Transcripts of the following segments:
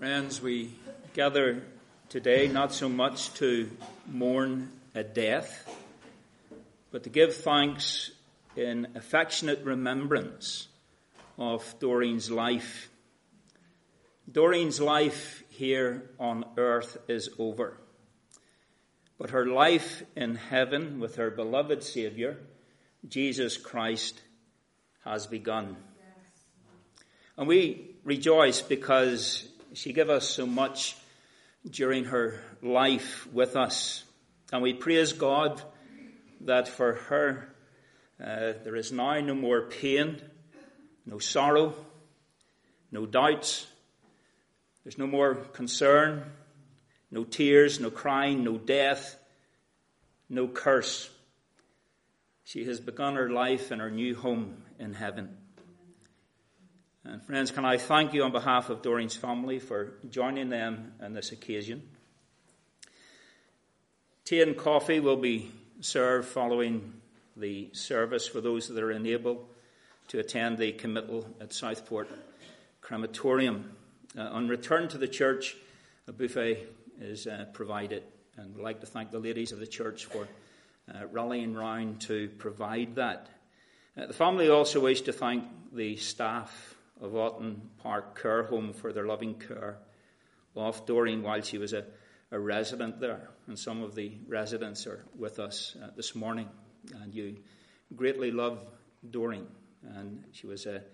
Friends, we gather today not so much to mourn a death, but to give thanks in affectionate remembrance of Doreen's life. Doreen's life here on earth is over, but her life in heaven with her beloved Saviour, Jesus Christ, has begun. And we rejoice because she gave us so much during her life with us. And we praise God that for her there is now no more pain, no sorrow, no doubts. There's no more concern, no tears, no crying, no death, no curse. She has begun her life in her new home in heaven. And friends, can I thank you on behalf of Doreen's family for joining them on this occasion. Tea and coffee will be served following the service for those that are unable to attend the committal at Southport Crematorium. On return to the church, a buffet is provided, and we'd like to thank the ladies of the church for rallying round to provide that. The family also wish to thank the staff of Otten Park Care Home for their loving care of Doreen while she was a resident there. And some of the residents are with us this morning. And you greatly love Doreen, and she was a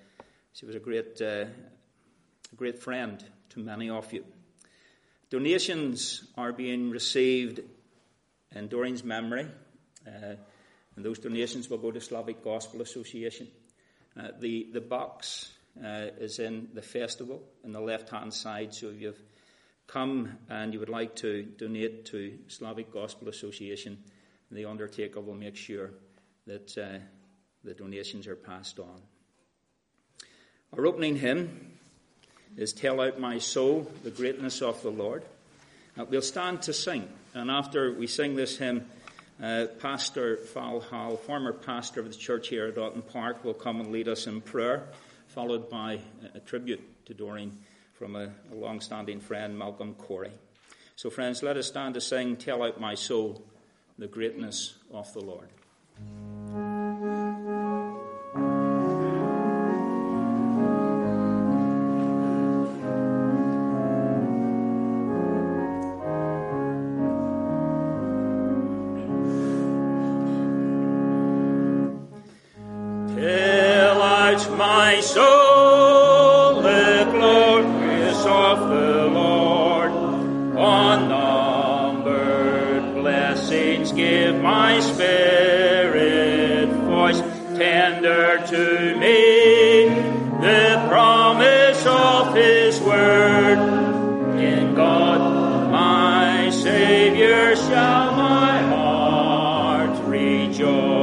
great friend to many of you. Donations are being received in Doreen's memory, and those donations will go to Slavic Gospel Association. The box is in the festival on the left-hand side, so if you've come and you would like to donate to Slavic Gospel Association, the undertaker will make sure that the donations are passed on. Our opening hymn is Tell Out My Soul, the Greatness of the Lord. We'll stand to sing, and after we sing this hymn, Pastor Val Hall, former pastor of the church here at Otten Park, will come and lead us in prayer, followed by a tribute to Doreen from a long-standing friend, Malcolm Corey. So friends, let us stand to sing Tell Out My Soul, the Greatness of the Lord. My soul, the glories of the Lord, unnumbered blessings give my spirit voice, tender to me the promise of His word. In God my Saviour shall my heart rejoice.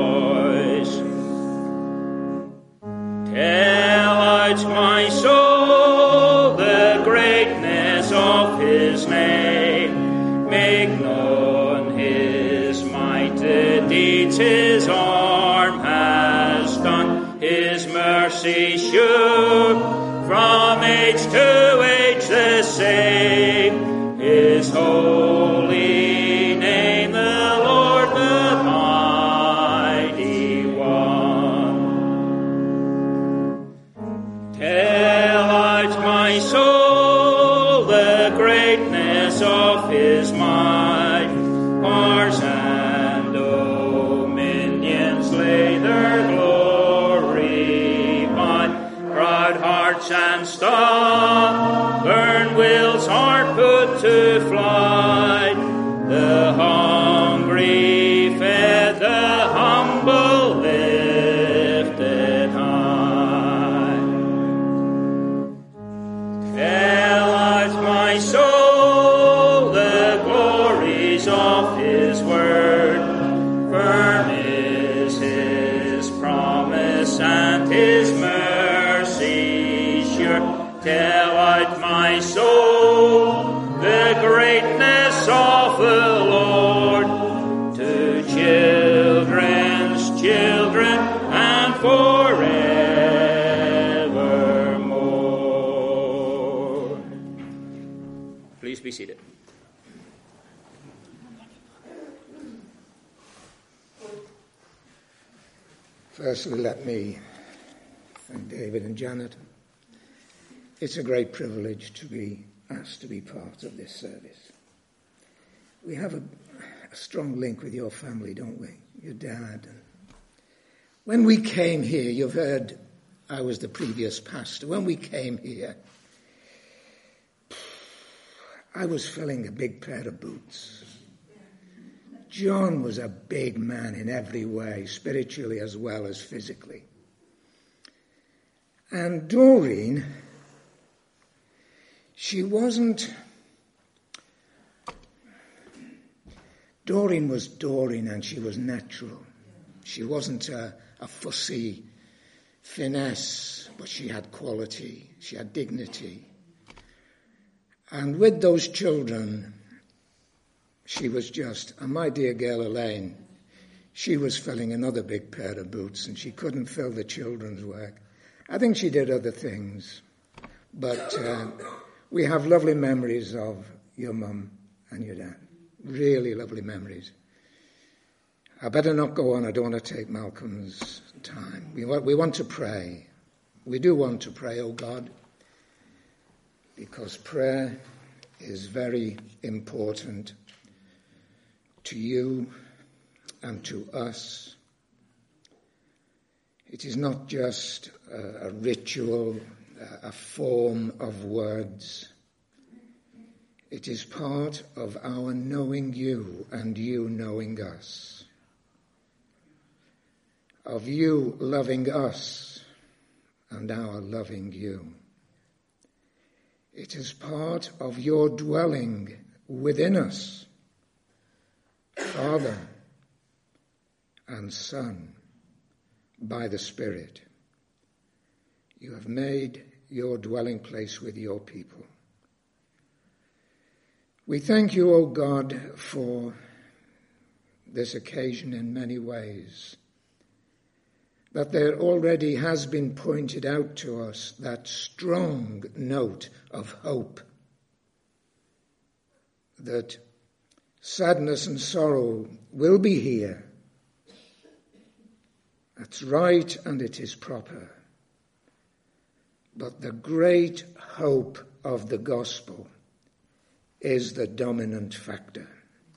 Tell out my soul the greatness of His name. Make known His mighty deeds His arm has done. His mercy sure from age to age the same. His holy name, the Lord the Mighty One. Tell out my soul the greatness of His might. Powers and dominions lay their glory by. Proud hearts and stubborn wills are put to flight. The hungry fed, the humble lifted high. Tell out my soul the glories of His word. Firm is His promise and His mercy sure. Tell out my soul the greatness of the Lord, to children's children and forevermore. Please be seated. Firstly, let me thank David and Janet. It's a great privilege to be asked to be part of this service. We have a strong link with your family, don't we? Your dad. When we came here, you've heard I was the previous pastor. When we came here, I was filling a big pair of boots. John was a big man in every way, spiritually as well as physically. And Doreen, Doreen was Doreen, and she was natural. She wasn't a fussy finesse, but she had quality, she had dignity. And with those children, she was and my dear girl Elaine, she was filling another big pair of boots, and she couldn't fill the children's work. I think she did other things, but we have lovely memories of your mum and your dad. Really lovely memories. I better not go on. I don't want to take Malcolm's time. We want to pray. We do want to pray, oh God, because prayer is very important to you and to us. It is not just a ritual, a form of words. It is part of our knowing you and you knowing us, of you loving us and our loving you. It is part of your dwelling within us, Father and Son, by the Spirit. You have made your dwelling place with your people. We thank you, O God, for this occasion in many ways, that there already has been pointed out to us that strong note of hope, that sadness and sorrow will be here. That's right, and it is proper. But the great hope of the gospel is the dominant factor.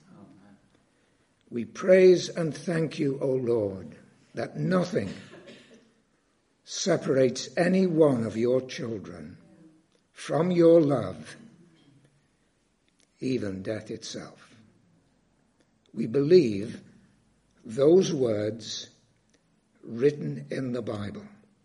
We praise and thank you, O Lord, that nothing separates any one of your children from your love, even death itself. We believe those words written in the Bible.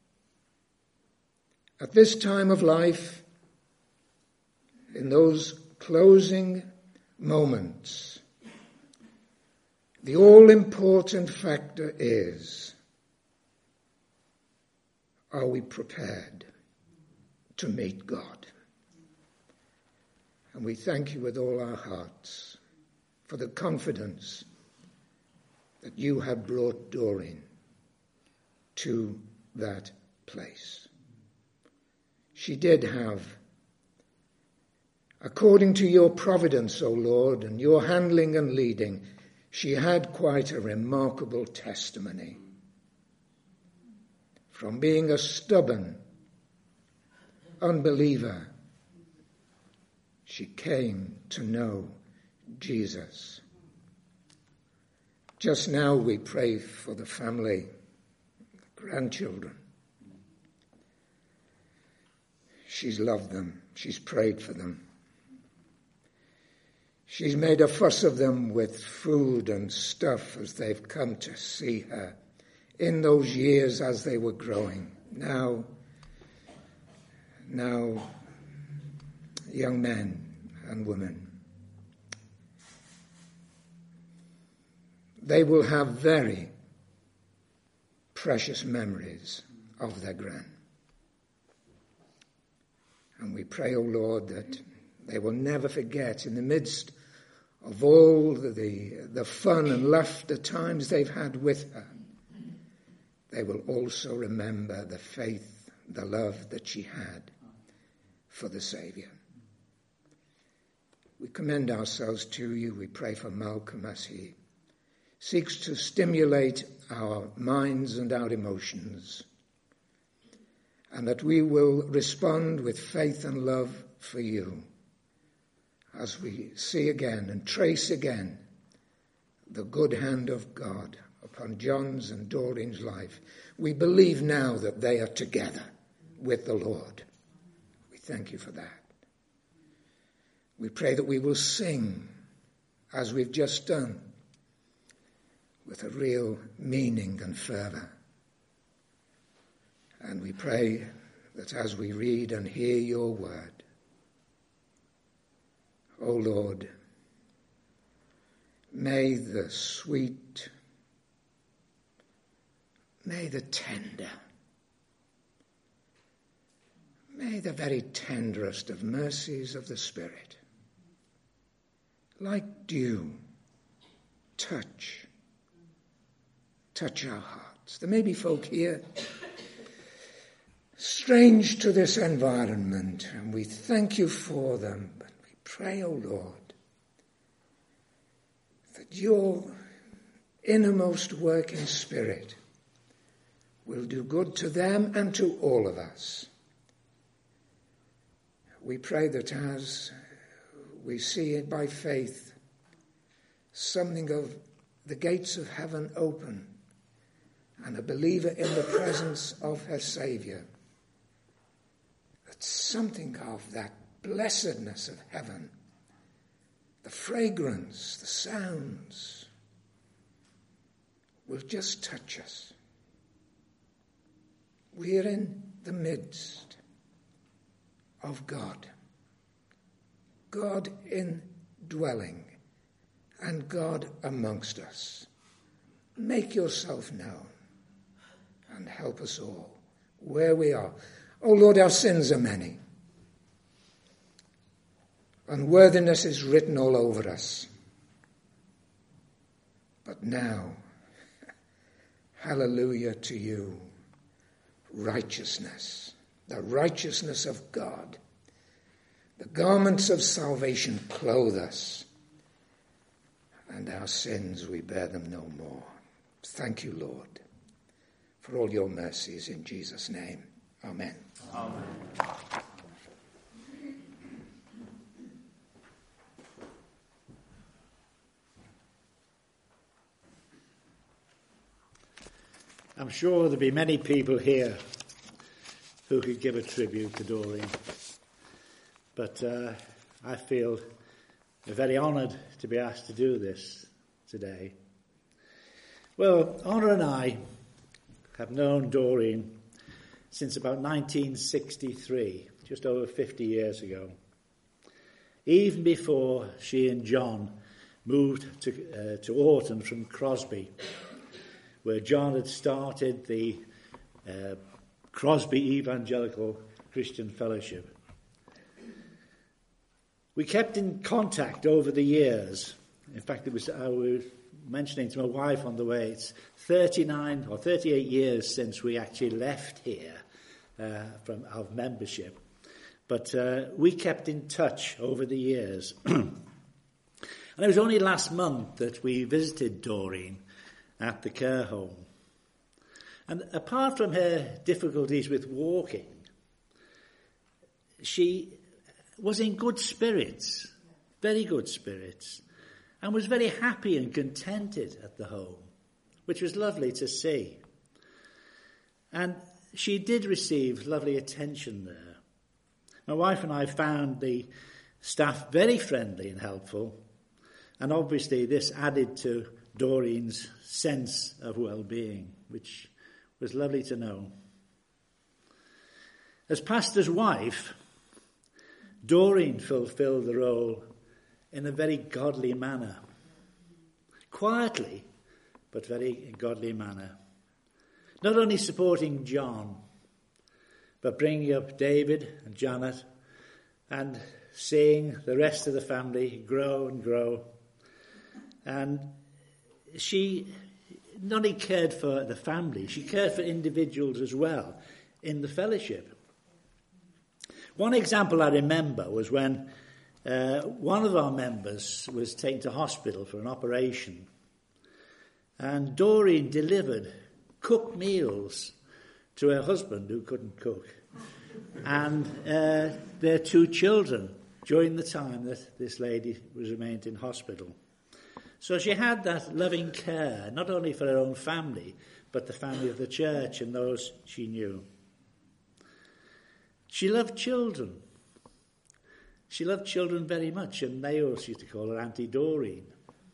At this time of life, in those closing moments, the all-important factor is, are we prepared to meet God? And we thank you with all our hearts for the confidence that you have brought Doreen to that place. She did have, according to your providence, O Lord, and your handling and leading, she had quite a remarkable testimony. From being a stubborn unbeliever, she came to know Jesus. Just now we pray for the family, grandchildren. She's loved them. She's prayed for them. She's made a fuss of them with food and stuff as they've come to see her in those years as they were growing. Now, young men and women, they will have very precious memories of their gran. And we pray, O Lord, that they will never forget, in the midst of all the fun and laughter times they've had with her, they will also remember the faith, the love that she had for the Saviour. commend ourselves to you. We pray for Malcolm as he seeks to stimulate our minds and our emotions, and that we will respond with faith and love for you as we see again and trace again the good hand of God upon John's and Doreen's life. We believe now that they are together with the Lord. We thank you for that. We pray that we will sing as we've just done, with a real meaning and fervour. And we pray that as we read and hear your word, O Lord, may the sweet, may the tender, may the very tenderest of mercies of the Spirit, like dew, touch our hearts. There may be folk here strange to this environment, and we thank you for them, but we pray, O Lord, that your innermost working Spirit will do good to them and to all of us. We pray that as we see it by faith, something of the gates of heaven open, and a believer in the presence of her Saviour, that something of that blessedness of heaven, the fragrance, the sounds, will just touch us. We are in the midst of God, God indwelling, and God amongst us. Make yourself known and help us all where we are. Oh Lord, our sins are many. Unworthiness is written all over us. But now, hallelujah to you, righteousness, the righteousness of God. The garments of salvation clothe us, and our sins, we bear them no more. Thank you, Lord, for all your mercies in Jesus' name. Amen. Amen. I'm sure there'll be many people here who could give a tribute to Doreen, but I feel very honoured to be asked to do this today. Well, Honor and I have known Doreen since about 1963, just over 50 years ago, even before she and John moved to Orton from Crosby, where John had started the Crosby Evangelical Christian Fellowship. We kept in contact over the years. In fact, I was mentioning to my wife on the way, it's 39 or 38 years since we actually left here from our membership. But we kept in touch over the years. And it was only last month that we visited Doreen at the care home. And apart from her difficulties with walking, she was in good spirits, very good spirits, and was very happy and contented at the home, which was lovely to see. And she did receive lovely attention there. My wife and I found the staff very friendly and helpful, and obviously this added to Doreen's sense of well-being, which was lovely to know. As pastor's wife, Doreen fulfilled the role in a very godly manner. Quietly, but very godly manner. Not only supporting John, but bringing up David and Janet and seeing the rest of the family grow and grow. And she not only cared for the family, she cared for individuals as well in the fellowship. One example I remember was when one of our members was taken to hospital for an operation, and Doreen delivered cooked meals to her husband, who couldn't cook, and their 2 children during the time that this lady was remained in hospital. So she had that loving care, not only for her own family, but the family of the church and those she knew. She loved children. She loved children very much, and they also used to call her Auntie Doreen.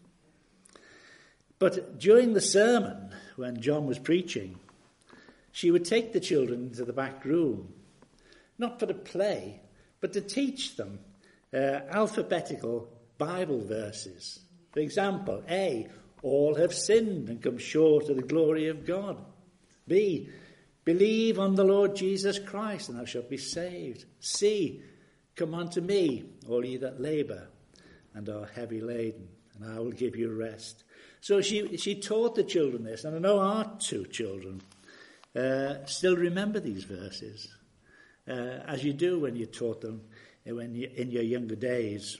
But during the sermon, when John was preaching, she would take the children into the back room, not for to play, but to teach them alphabetical Bible verses. For example, A, all have sinned and come short of the glory of God. B, believe on the Lord Jesus Christ and thou shalt be saved. C, come unto me, all ye that labour and are heavy laden, and I will give you rest. So she taught the children this, and I know our 2 children still remember these verses, as you do when you taught them in your younger days.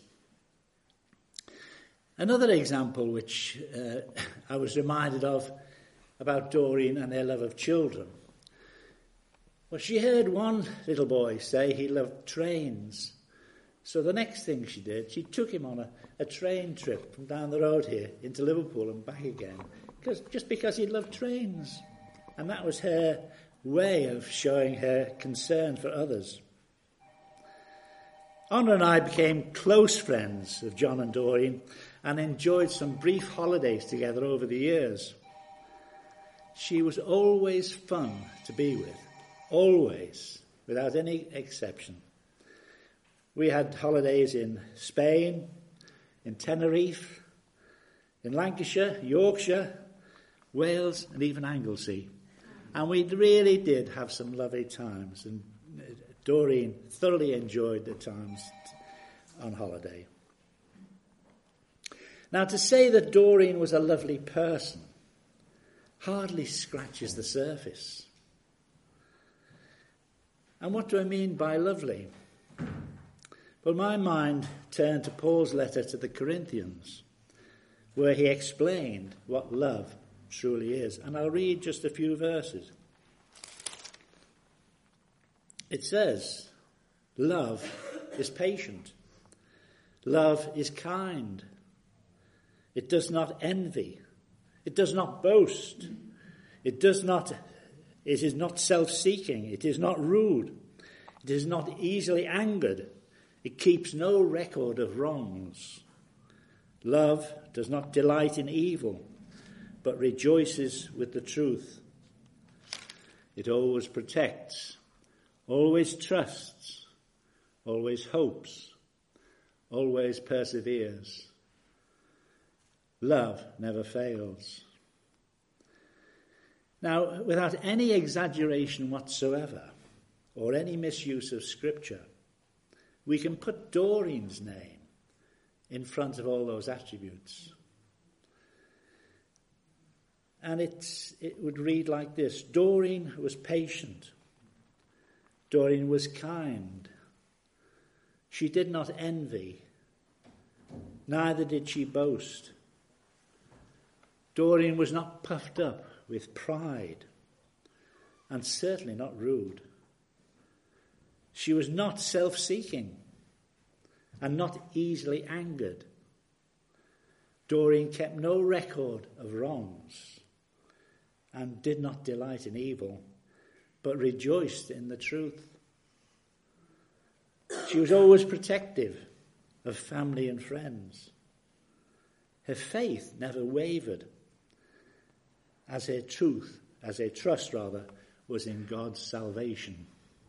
Another example which I was reminded of about Doreen and their love of children, well, she heard one little boy say he loved trains. So the next thing she did, she took him on a train trip from down the road here into Liverpool and back again, just because he loved trains. And that was her way of showing her concern for others. Honor and I became close friends of John and Doreen and enjoyed some brief holidays together over the years. She was always fun to be with, always, without any exception. We had holidays in Spain, in Tenerife, in Lancashire, Yorkshire, Wales, and even Anglesey. And we really did have some lovely times, and Doreen thoroughly enjoyed the times on holiday. Now, to say that Doreen was a lovely person hardly scratches the surface. And what do I mean by lovely? Well, my mind turned to Paul's letter to the Corinthians, where he explained what love truly is. And I'll read just a few verses. It says, love is patient. Love is kind. It does not envy. It does not boast. It is not self-seeking. It is not rude. It is not easily angered. It keeps no record of wrongs. Love does not delight in evil, but rejoices with the truth. It always protects, always trusts, always hopes, always perseveres. Love never fails. Now, without any exaggeration whatsoever, or any misuse of Scripture, we can put Doreen's name in front of all those attributes. And it would read like this. Doreen was patient. Doreen was kind. She did not envy. Neither did she boast. Doreen was not puffed up with pride, and certainly not rude. She was not self-seeking and not easily angered. Doreen kept no record of wrongs and did not delight in evil, but rejoiced in the truth. She was always protective of family and friends. Her faith never wavered, as her trust was in God's salvation.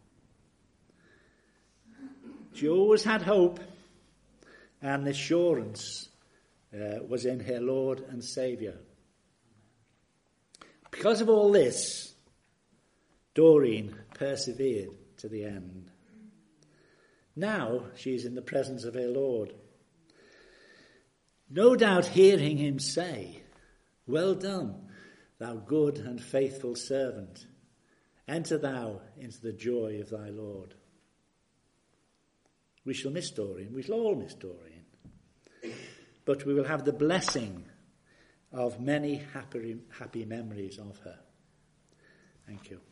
She always had hope, and assurance was in her Lord and Saviour. Because of all this, Doreen persevered to the end. Now she's in the presence of her Lord. No doubt hearing him say, "Well done, thou good and faithful servant. Enter thou into the joy of thy Lord." We shall miss Doreen. We shall all miss Doreen. But we will have the blessing of many happy memories of her. Thank you.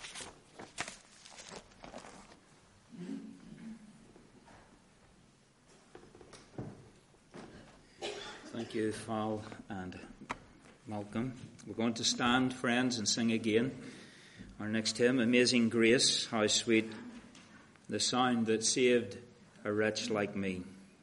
Thank you, Val and Malcolm. We're going to stand, friends, and sing again our next hymn, Amazing Grace, how sweet the sound that saved a wretch like me.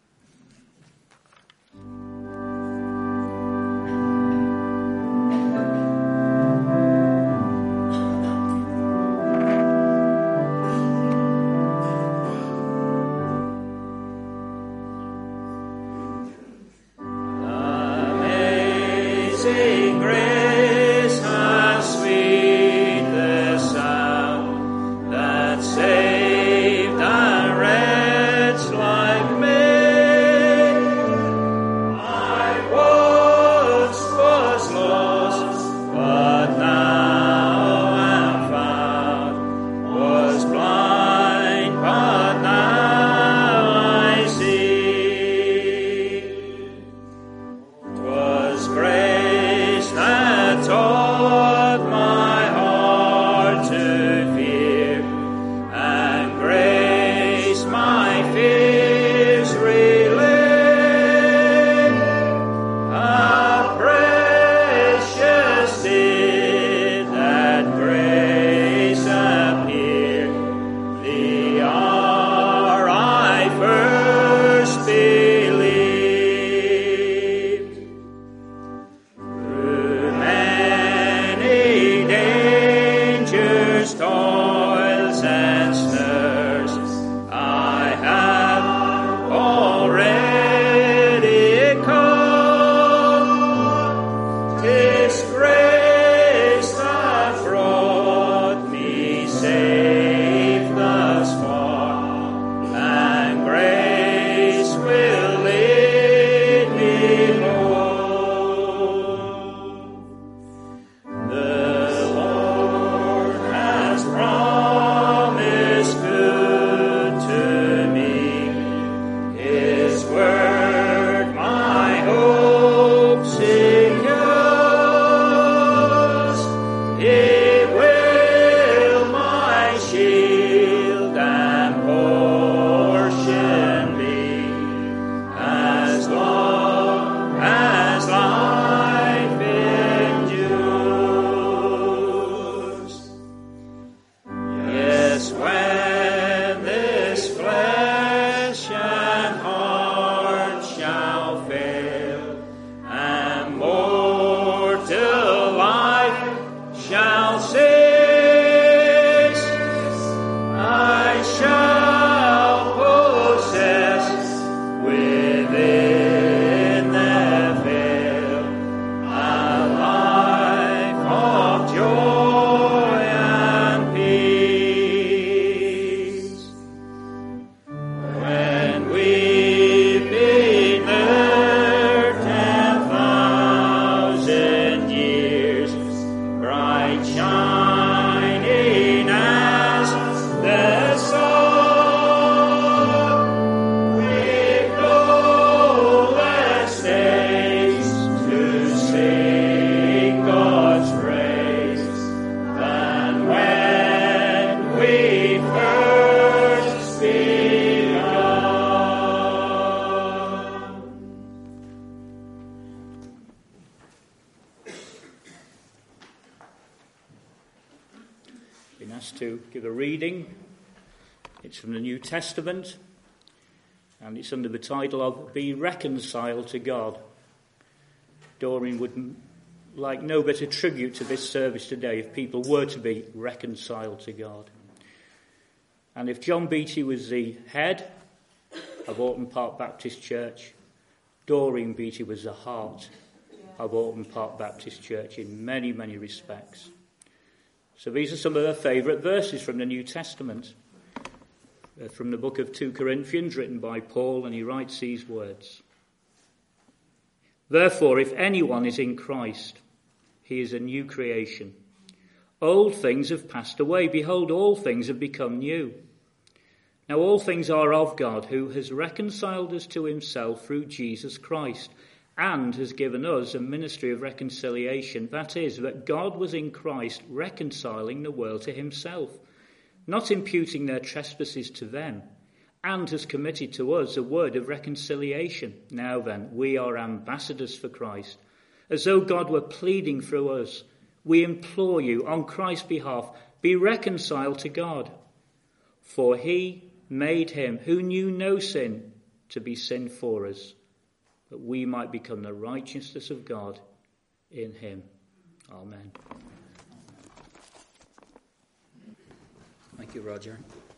To give a reading. It's from the New Testament, and it's under the title of Be Reconciled to God. Doreen would like no better tribute to this service today if people were to be reconciled to God. And if John Beattie was the head of Orton Park Baptist Church, Doreen Beattie was the heart of Orton Park Baptist Church in many, many respects. So these are some of her favourite verses from the New Testament, from the book of 2 Corinthians, written by Paul, and he writes these words. Therefore, if anyone is in Christ, he is a new creation. Old things have passed away. Behold, all things have become new. Now all things are of God, who has reconciled us to himself through Jesus Christ, and has given us a ministry of reconciliation. That is, that God was in Christ reconciling the world to himself, not imputing their trespasses to them, and has committed to us a word of reconciliation. Now then, we are ambassadors for Christ, as though God were pleading through us. We implore you, on Christ's behalf, be reconciled to God. For he made him who knew no sin to be sin for us, that we might become the righteousness of God in him. Amen. Thank you, Roger.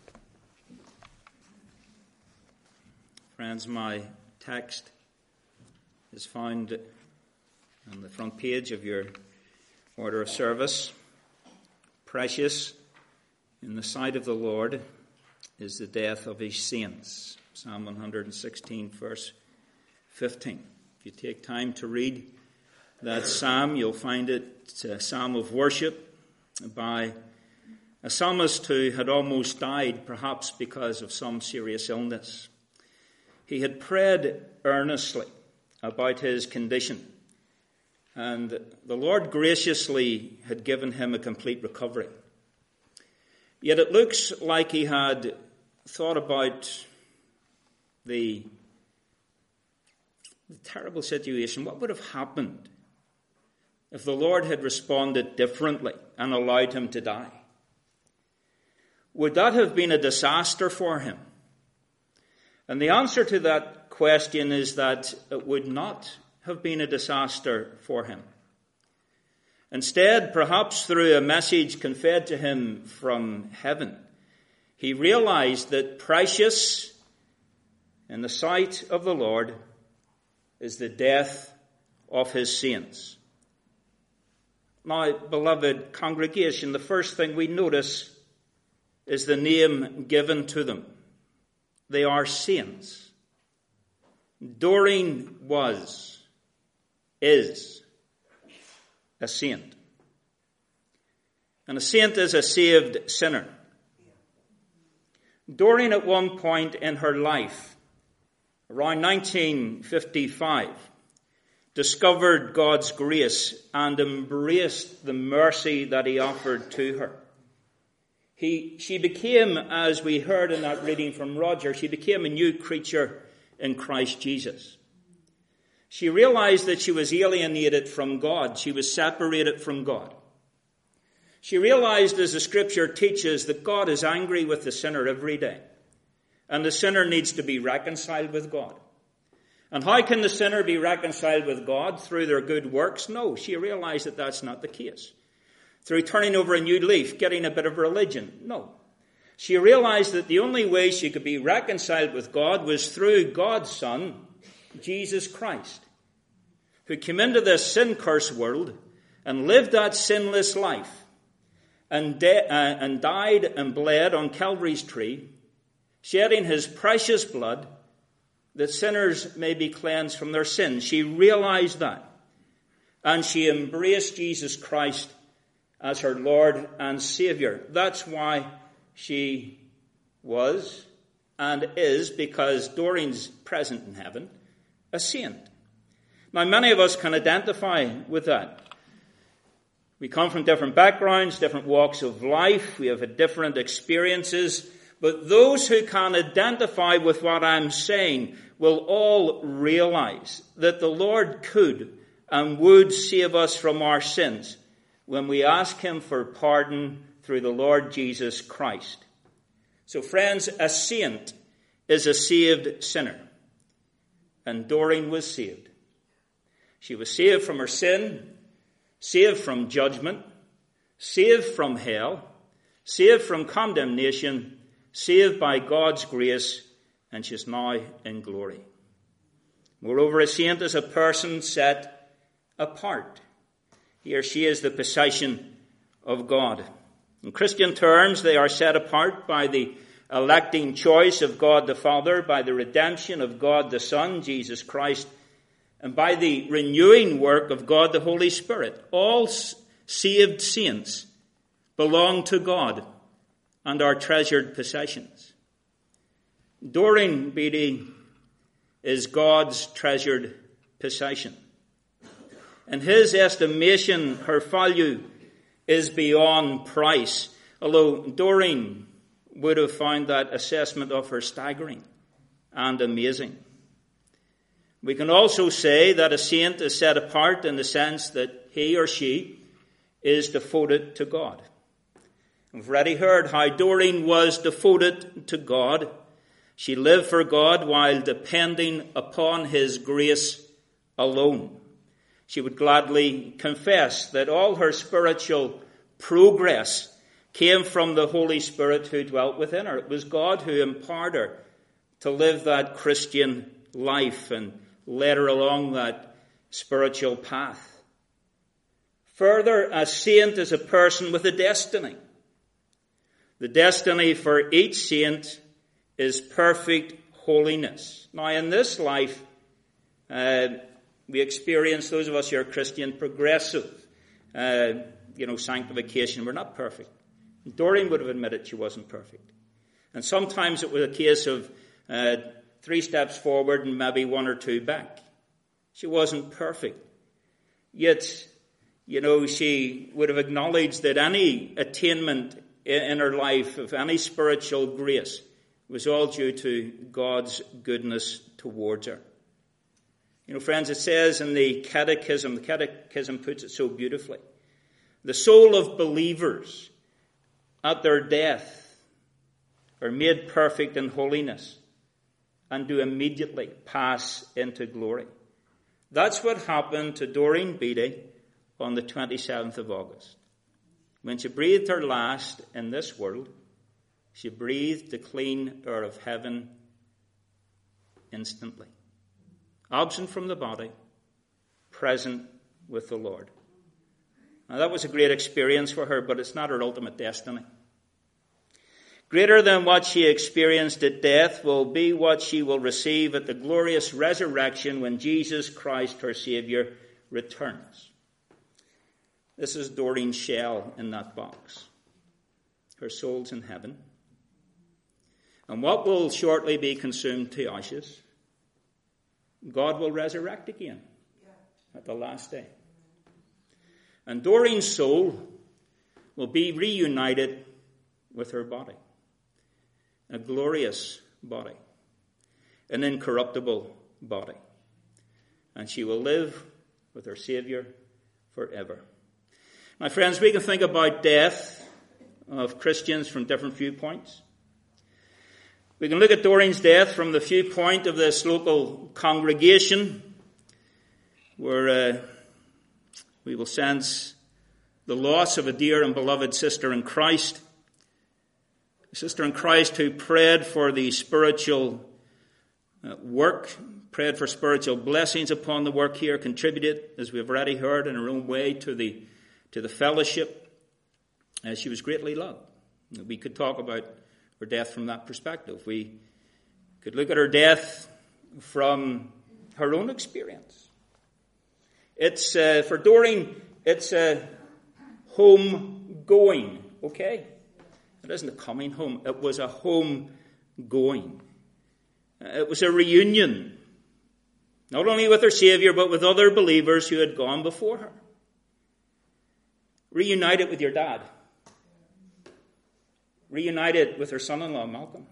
Friends, my text is found on the front page of your order of service. Precious in the sight of the Lord is the death of his saints. Psalm 116, verse 15. If you take time to read that psalm, you'll find it's a psalm of worship by a psalmist who had almost died, perhaps because of some serious illness. He had prayed earnestly about his condition, and the Lord graciously had given him a complete recovery. Yet it looks like he had thought about the terrible situation. What would have happened if the Lord had responded differently and allowed him to die? Would that have been a disaster for him? And the answer to that question is that it would not have been a disaster for him. Instead, perhaps through a message conveyed to him from heaven, he realized that precious in the sight of the Lord is the death of his saints. Now, beloved congregation, the first thing we notice is the name given to them. They are saints. Doreen is a saint. And a saint is a saved sinner. Doreen, at one point in her life, around 1955, discovered God's grace and embraced the mercy that he offered to her. She became, as we heard in that reading from Roger, she became a new creature in Christ Jesus. She realized that she was alienated from God. She was separated from God. She realized, as the scripture teaches, that God is angry with the sinner every day. And the sinner needs to be reconciled with God. And how can the sinner be reconciled with God? Through their good works? No, she realized that that's not the case. Through turning over a new leaf, getting a bit of religion? No. She realized that the only way she could be reconciled with God was through God's Son, Jesus Christ, who came into this sin-cursed world and lived that sinless life and died and bled on Calvary's tree, shedding his precious blood that sinners may be cleansed from their sins. She realized that, and she embraced Jesus Christ as her Lord and Savior. That's why she was and is, because Doreen's present in heaven, a saint. Now, many of us can identify with that. We come from different backgrounds, different walks of life. We have had different experiences. But those who can identify with what I'm saying will all realize that the Lord could and would save us from our sins when we ask him for pardon through the Lord Jesus Christ. So, friends, a saint is a saved sinner. And Doreen was saved. She was saved from her sin, saved from judgment, saved from hell, saved from condemnation, saved by God's grace, and she's now in glory. Moreover, a saint is a person set apart. He or she is the possession of God. In Christian terms, they are set apart by the electing choice of God the Father, by the redemption of God the Son, Jesus Christ, and by the renewing work of God the Holy Spirit. All saved saints belong to God and are treasured possessions. Doreen Beattie is God's treasured possession. In his estimation, her value is beyond price, although Doreen would have found that assessment of her staggering and amazing. We can also say that a saint is set apart in the sense that he or she is devoted to God. We've already heard how Doreen was devoted to God. She lived for God while depending upon his grace alone. She would gladly confess that all her spiritual progress came from the Holy Spirit who dwelt within her. It was God who empowered her to live that Christian life and led her along that spiritual path. Further, a saint is a person with a destiny. The destiny for each saint is perfect holiness. Now, in this life, we experience, those of us who are Christian, progressive, sanctification. We're not perfect. Doreen would have admitted she wasn't perfect. And sometimes it was a case of 3 steps forward and maybe 1 or 2 back. She wasn't perfect. Yet, she would have acknowledged that any attainment in her life of any spiritual grace was all due to God's goodness towards her. Friends, it says in the Catechism puts it so beautifully, the soul of believers at their death are made perfect in holiness and do immediately pass into glory. That's what happened to Doreen Beattie on the 27th of August. When she breathed her last in this world, she breathed the clean air of heaven instantly. Absent from the body, present with the Lord. Now that was a great experience for her, but it's not her ultimate destiny. Greater than what she experienced at death will be what she will receive at the glorious resurrection when Jesus Christ, her Savior, returns. This is Doreen's shell in that box. Her soul's in heaven. And what will shortly be consumed to ashes, God will resurrect again at the last day. And Doreen's soul will be reunited with her body. A glorious body. An incorruptible body. And she will live with her Savior forever. My friends, we can think about death of Christians from different viewpoints. We can look at Doreen's death from the viewpoint of this local congregation, where we will sense the loss of a dear and beloved sister in Christ. A sister in Christ who prayed for the spiritual work, prayed for spiritual blessings upon the work here, contributed, as we've already heard, in her own way to the fellowship, as she was greatly loved. We could talk about her death from that perspective. We could look at her death from her own experience. It's for Doreen, it's a home going, okay? It isn't a coming home. It was a home going. It was a reunion, not only with her Savior, but with other believers who had gone before her. Reunited with your dad. Reunited with her son-in-law, Malcolm.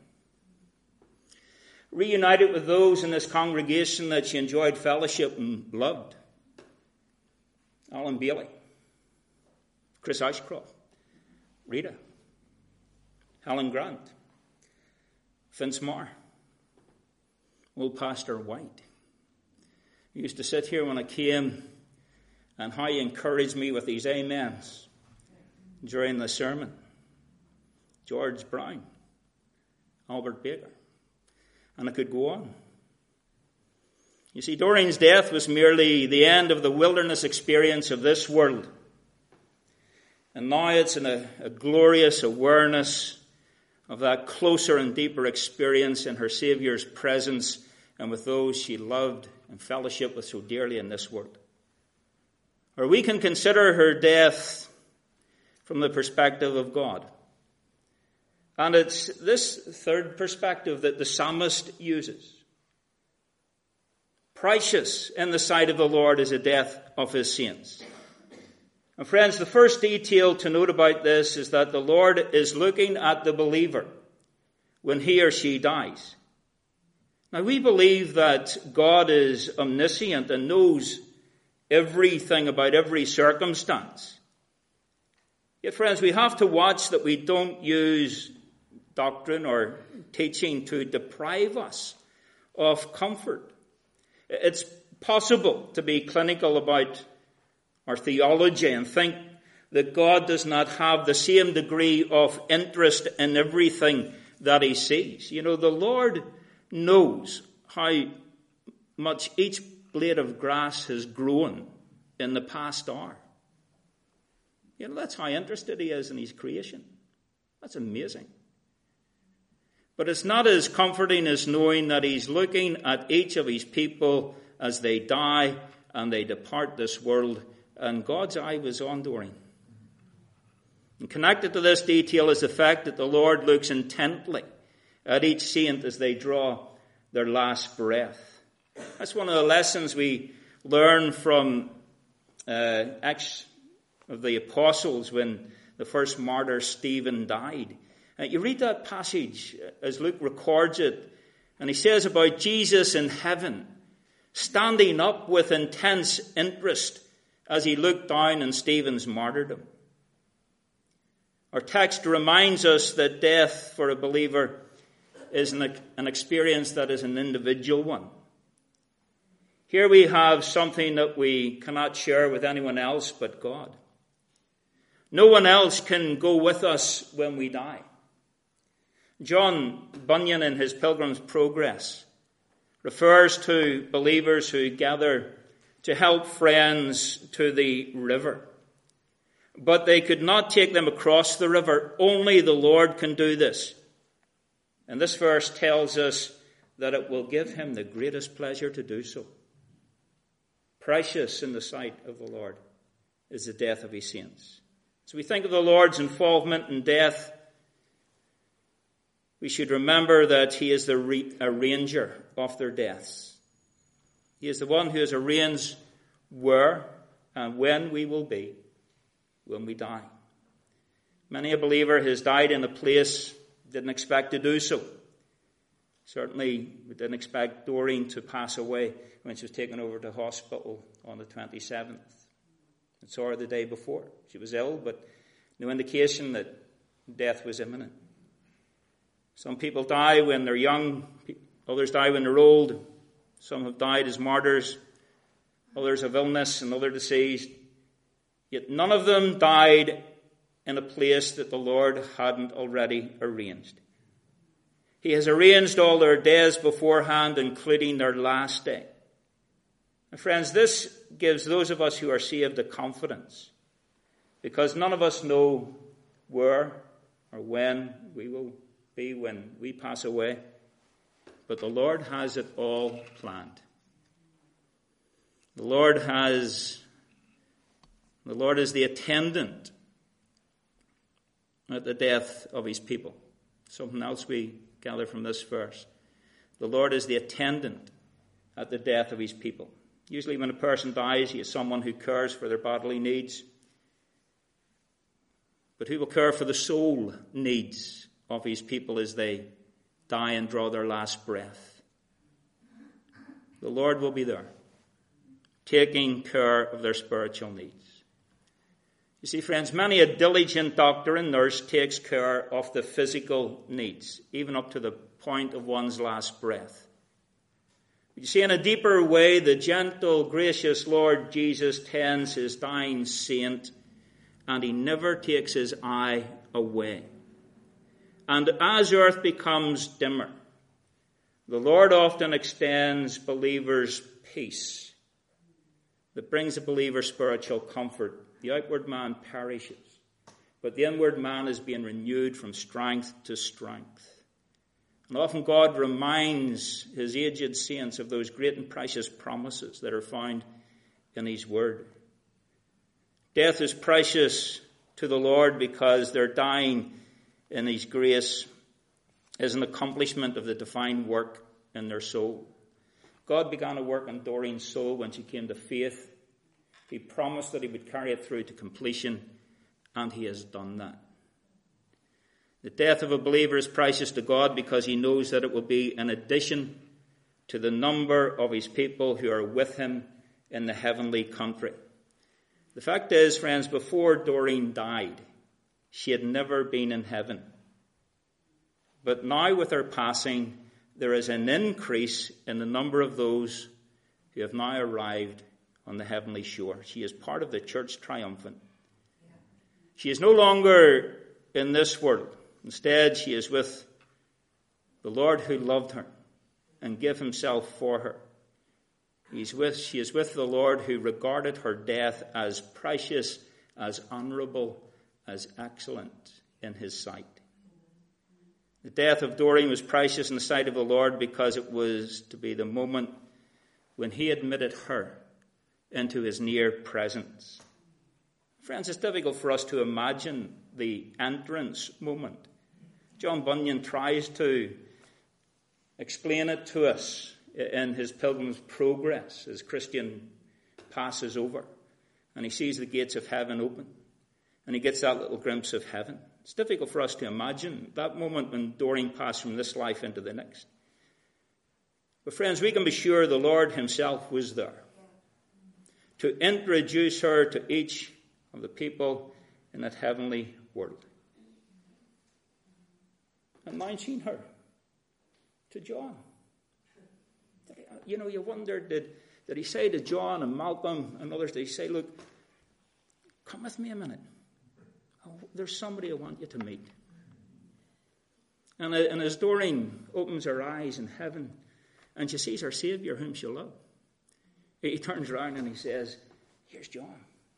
Reunited with those in this congregation that she enjoyed fellowship and loved. Alan Bailey. Chris Ashcroft. Rita. Helen Grant. Vince Marr. Old Pastor White. He used to sit here when I came, and how he encouraged me with these amens during the sermon. George Brown, Albert Baker, and I could go on. You see, Doreen's death was merely the end of the wilderness experience of this world. And now it's in a glorious awareness of that closer and deeper experience in her Saviour's presence and with those she loved and fellowship with so dearly in this world. Or we can consider her death from the perspective of God. And it's this third perspective that the psalmist uses. Precious in the sight of the Lord is the death of his saints. And friends, the first detail to note about this is that the Lord is looking at the believer when he or she dies. Now, we believe that God is omniscient and knows everything about every circumstance. Yet, friends, we have to watch that we don't use doctrine or teaching to deprive us of comfort. It's possible to be clinical about our theology and think that God does not have the same degree of interest in everything that he sees. You know, the Lord knows how much each blade of grass has grown in the past hour. You know, that's how interested he is in his creation. That's amazing. But it's not as comforting as knowing that he's looking at each of his people as they die and they depart this world, and God's eye was on Doreen. And connected to this detail is the fact that the Lord looks intently at each saint as they draw their last breath. That's one of the lessons we learn from Acts of the Apostles when the first martyr Stephen died. You read that passage as Luke records it, and he says about Jesus in heaven, standing up with intense interest as he looked down on Stephen's martyrdom. Our text reminds us that death for a believer is an experience that is an individual one. Here we have something that we cannot share with anyone else but God. No one else can go with us when we die. John Bunyan, in his Pilgrim's Progress, refers to believers who gather to help friends to the river. But they could not take them across the river. Only the Lord can do this. And this verse tells us that it will give him the greatest pleasure to do so. Precious in the sight of the Lord is the death of his saints. So we think of the Lord's involvement in death. We should remember that he is the arranger of their deaths. He is the one who has arranged where and when we will be when we die. Many a believer has died in a place didn't expect to do so. Certainly, we didn't expect Doreen to pass away when she was taken over to hospital on the 27th. I saw her the day before. She was ill, but no indication that death was imminent. Some people die when they're young, others die when they're old. Some have died as martyrs, others of illness and other disease. Yet none of them died in a place that the Lord hadn't already arranged. He has arranged all their days beforehand, including their last day. And friends, this gives those of us who are saved the confidence, because none of us know where or when we will be when we pass away, but the Lord has it all planned. The Lord is the attendant at the death of his people. Something else we gather from this verse. The Lord is the attendant at the death of his people. Usually when a person dies, he is someone who cares for their bodily needs. But who will care for the soul needs of his people as they die and draw their last breath? The Lord will be there, taking care of their spiritual needs. You see, friends, many a diligent doctor and nurse takes care of the physical needs, even up to the point of one's last breath. You see, in a deeper way, the gentle, gracious Lord Jesus tends his dying saint, and he never takes his eye away. And as earth becomes dimmer, the Lord often extends believers peace that brings a believer spiritual comfort. The outward man perishes, but the inward man is being renewed from strength to strength. And often God reminds his aged saints of those great and precious promises that are found in his word. Death is precious to the Lord because their dying in his grace is an accomplishment of the divine work in their soul. God began a work in Doreen's soul when she came to faith. He promised that he would carry it through to completion, and he has done that. The death of a believer is precious to God because he knows that it will be an addition to the number of his people who are with him in the heavenly country. The fact is, friends, before Doreen died, she had never been in heaven. But now with her passing, there is an increase in the number of those who have now arrived on the heavenly shore. She is part of the church triumphant. She is no longer in this world. Instead, she is with the Lord who loved her and gave himself for her. She is with the Lord who regarded her death as precious, as honourable, as excellent in his sight. The death of Doreen was precious in the sight of the Lord because it was to be the moment when he admitted her into his near presence. Friends, it's difficult for us to imagine the entrance moment. John Bunyan tries to explain it to us in his Pilgrim's Progress as Christian passes over and he sees the gates of heaven open and he gets that little glimpse of heaven. It's difficult for us to imagine that moment when Doreen passed from this life into the next. But friends, we can be sure the Lord himself was there to introduce her to each of the people in that heavenly world. And mention her to John. You know, you wonder, did he say to John and Malcolm and others, did he say, look, come with me a minute. Oh, there's somebody I want you to meet. And as Doreen opens her eyes in heaven and she sees her Saviour whom she loved, he turns around and he says, here's John.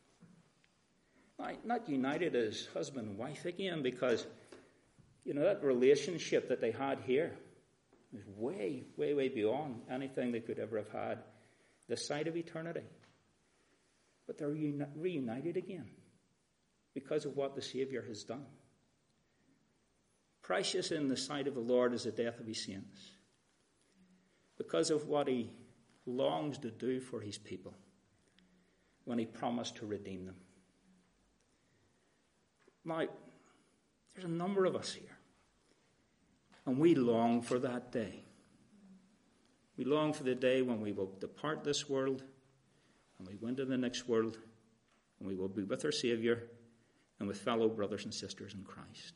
Not united as husband and wife again because, you know, that relationship that they had here was way, way, way beyond anything they could ever have had this side of eternity. But they're reunited again because of what the Saviour has done. Precious in the sight of the Lord is the death of his saints because of what he longs to do for his people when he promised to redeem them. Now, there's a number of us here, and we long for that day. We long for the day when we will depart this world, and we go into the next world, and we will be with our Saviour and with fellow brothers and sisters in Christ.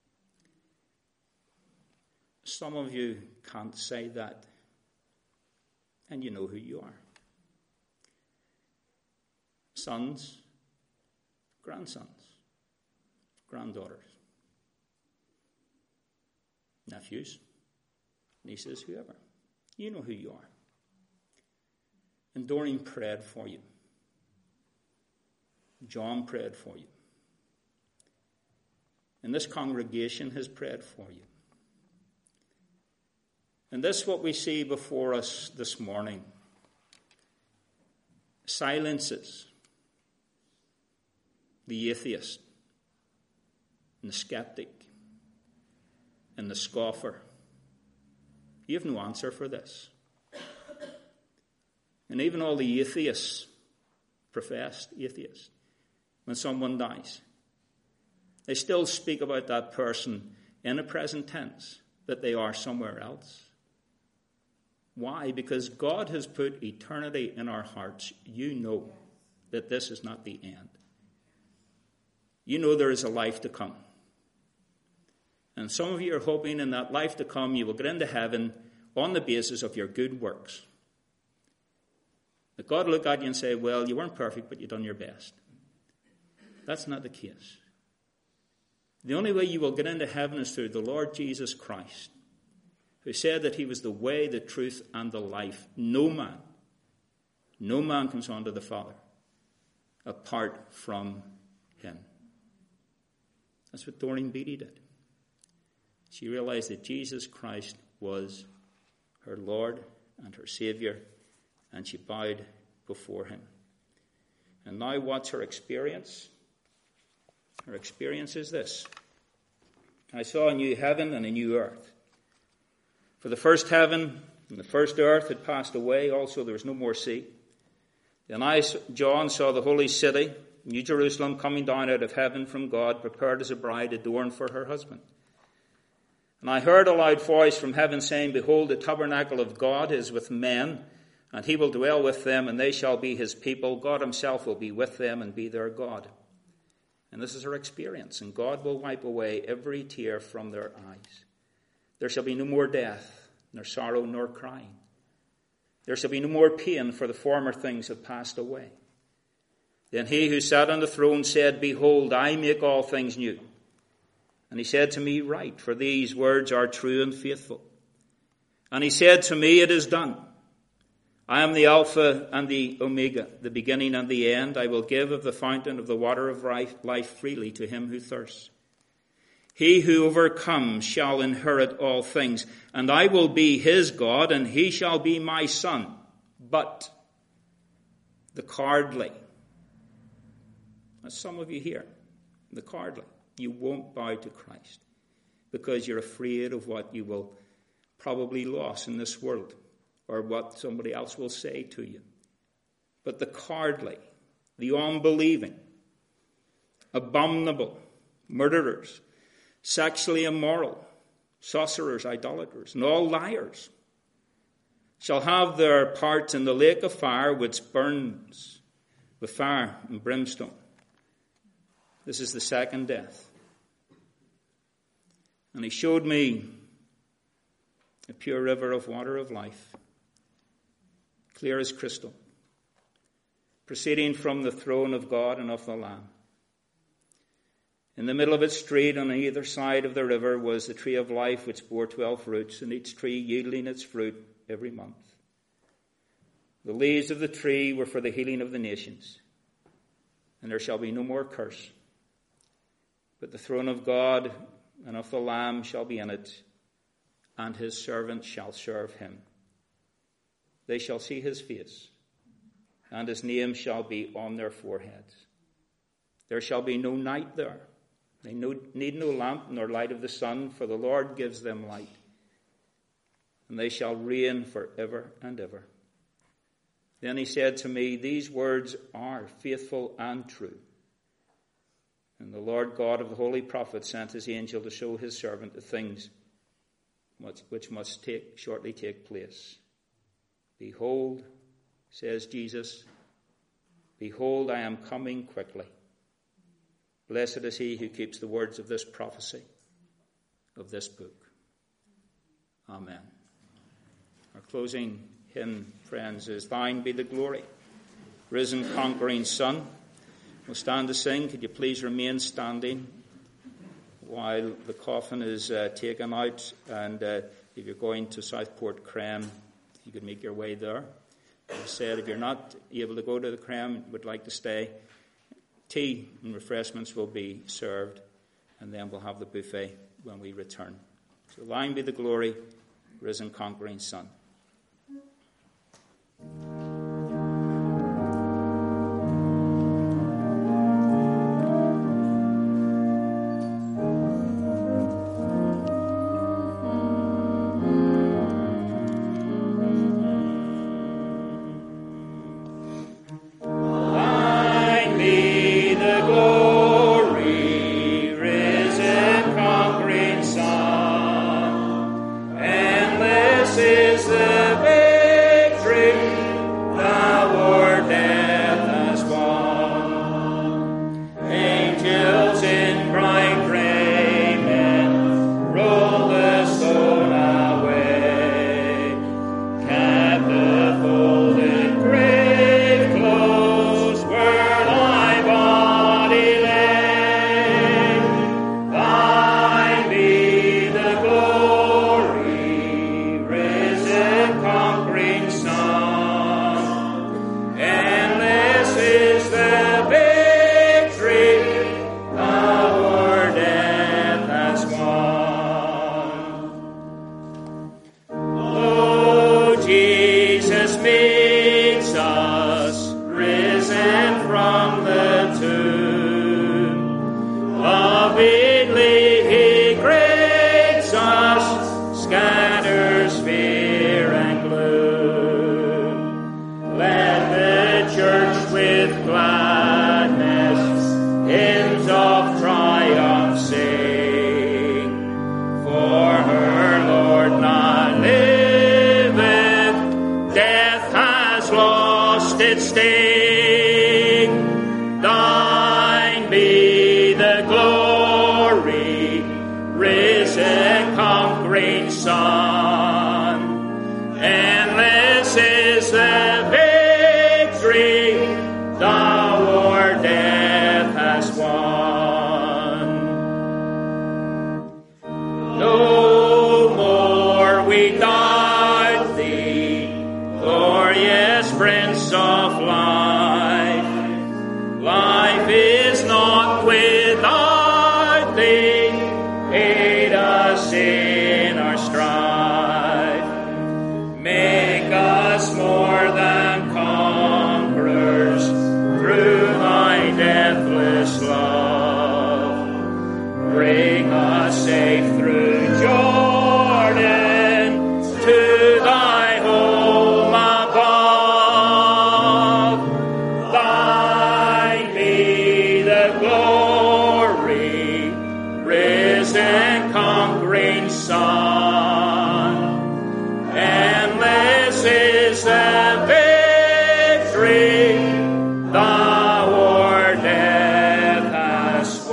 Some of you can't say that, and you know who you are. Sons, grandsons, granddaughters, nephews, nieces, whoever. You know who you are. And Doreen prayed for you. John prayed for you. And this congregation has prayed for you. And this what we see before us this morning silences the atheist and the skeptic and the scoffer. You have no answer for this. And even all the atheists, professed atheists, when someone dies, they still speak about that person in a present tense, that they are somewhere else. Why? Because God has put eternity in our hearts. You know that this is not the end. You know there is a life to come. And some of you are hoping in that life to come you will get into heaven on the basis of your good works. That God will look at you and say, well, you weren't perfect, but you've done your best. That's not the case. The only way you will get into heaven is through the Lord Jesus Christ, who said that he was the way, the truth, and the life. No man comes unto the Father apart from him. That's what Doreen Beatty did. She realized that Jesus Christ was her Lord and her Saviour, and she bowed before him. And now what's her experience? Her experience is this. I saw a new heaven and a new earth. For the first heaven and the first earth had passed away, also there was no more sea. Then I, John, saw the holy city, New Jerusalem, coming down out of heaven from God, prepared as a bride adorned for her husband. And I heard a loud voice from heaven saying, Behold, the tabernacle of God is with men, and he will dwell with them, and they shall be his people. God himself will be with them and be their God. And this is our experience, and God will wipe away every tear from their eyes. There shall be no more death, nor sorrow, nor crying. There shall be no more pain, for the former things have passed away. Then he who sat on the throne said, Behold, I make all things new. And he said to me, Write, for these words are true and faithful. And he said to me, It is done. I am the Alpha and the Omega, the beginning and the end. I will give of the fountain of the water of life freely to him who thirsts. He who overcomes shall inherit all things, and I will be his God, and he shall be my son. But the cowardly, as some of you here, the cowardly, you won't bow to Christ because you're afraid of what you will probably lose in this world or what somebody else will say to you. But the cowardly, the unbelieving, abominable, murderers, sexually immoral, sorcerers, idolaters, and all liars shall have their part in the lake of fire which burns with fire and brimstone. This is the second death. And he showed me a pure river of water of life, clear as crystal, proceeding from the throne of God and of the Lamb. In the middle of its street, on either side of the river, was the tree of life, which bore 12 fruits, and each tree yielding its fruit every month. The leaves of the tree were for the healing of the nations, and there shall be no more curse. But the throne of God and of the Lamb shall be in it, and his servants shall serve him. They shall see his face, and his name shall be on their foreheads. There shall be no night there. They need no lamp nor light of the sun, for the Lord gives them light. And they shall reign forever and ever. Then he said to me, These words are faithful and true. And the Lord God of the holy prophets sent his angel to show his servant the things which must shortly take place. Behold, says Jesus, behold, I am coming quickly. Blessed is he who keeps the words of this prophecy, of this book. Amen. Our closing hymn, friends, is Thine be the glory, risen conquering Son. We'll stand to sing. Could you please remain standing while the coffin is taken out? And if you're going to Southport Creme, you could make your way there. As I said, if you're not able to go to the Creme, would like to stay, tea and refreshments will be served, and then we'll have the buffet when we return. So thine be the glory, risen conquering Son. Is has lost its sting. Thine be the glory, risen, conquering Son. Endless is the victory thou o'er death hast won. No more we doubt thee, glorious Prince of life. Life is not without thee, aid us in our strife. Make us more than conquerors through thy deathless love. Bring us safe through Jordan to thy home above. Thine be the glory, risen, conquering Son. Endless is the victory thou o'er death hast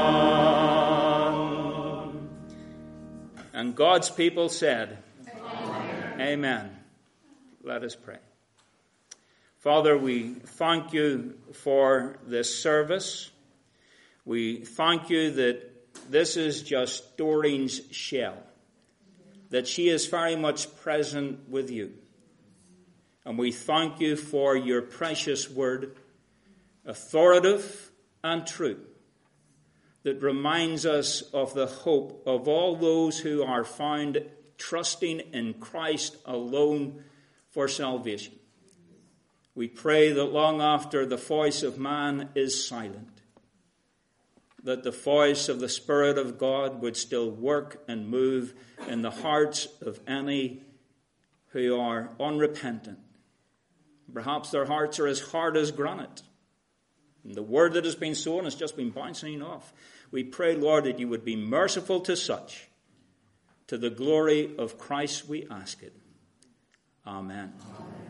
won. And God's people said, Amen. Amen. Let us pray. Father, we thank you for this service. We thank you that this is just Doreen's shell, that she is very much present with you. And we thank you for your precious word, authoritative and true, that reminds us of the hope of all those who are found trusting in Christ alone for salvation. We pray that long after the voice of man is silent, that the voice of the Spirit of God would still work and move in the hearts of any who are unrepentant. Perhaps their hearts are as hard as granite. And the word that has been sown has just been bouncing off. We pray, Lord, that you would be merciful to such. To the glory of Christ we ask it. Amen. Amen.